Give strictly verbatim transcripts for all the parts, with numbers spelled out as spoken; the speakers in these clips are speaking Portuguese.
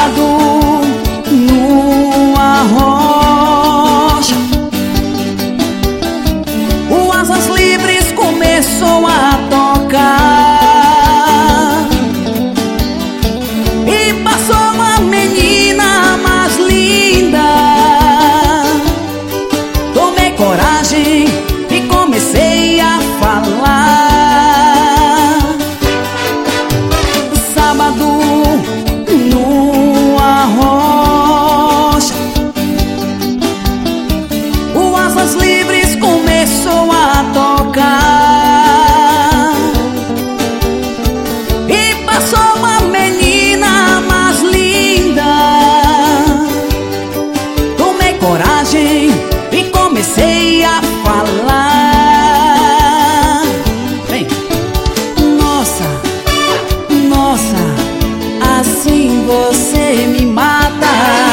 Sábado numa rocha, o Asas Livres começou a tocar e passou uma menina mais linda. Tomei coragem e comecei a falar. Sábado numa rocha, o Asas Livres começou a tocar e passou uma menina mais linda. Tomei coragem e comecei a falar. Vem. Nossa, nossa, assim você me mata.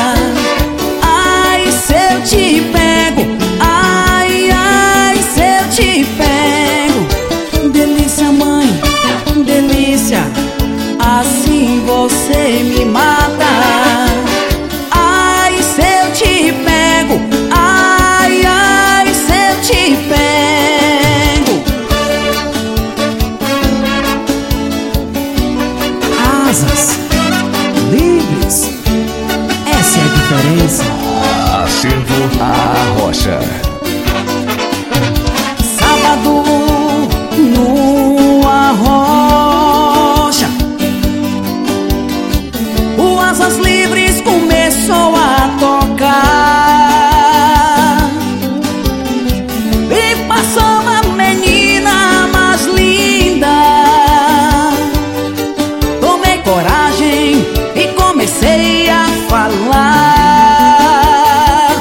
Ai, se eu te pego, ai, ai, se eu te pego. Delícia, mãe, delícia, assim você me mata. Ai, se eu te pego, ai, ai, se eu te pego. Asas Livres, essa é a diferença. Acervo a Rocha. Sábado numa rocha, o Asas Livres começou a tocar e passou uma menina mais linda. Tomei coragem e comecei a falar.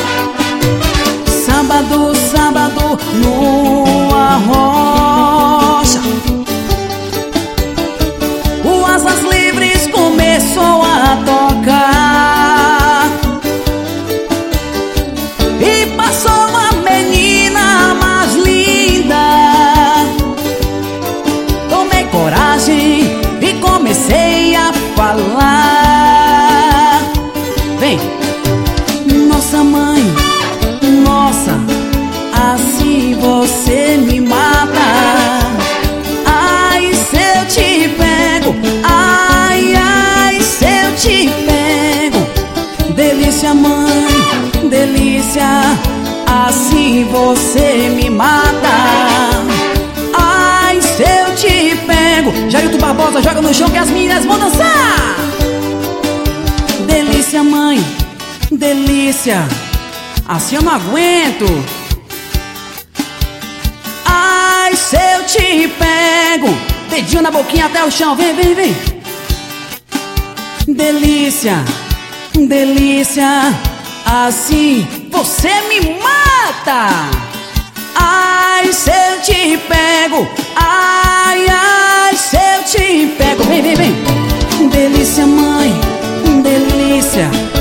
Sábado, sábado numa rocha, o Asas Livres começou a tocar e passou uma menina mais linda. Tomei coragem e comecei a falar. Vem. Nossa, mãe, nossa, assim você me mata. Ai, se eu te pego, ai, ai, se eu te pego. Delícia, mãe, delícia, assim você me mata. Ai, se eu te pego. Jailton Barbosa, joga no chão que as meninas vão dançar. Delícia, mãe, delícia, assim eu não aguento. Ai, se eu te pego. Dedinho na boquinha até o chão, vem, vem, vem. Delícia, delícia, assim você me mata. Ai, se eu te pego, ai, ai, se eu te pego. Vem, vem, vem. Delícia, mãe, delícia,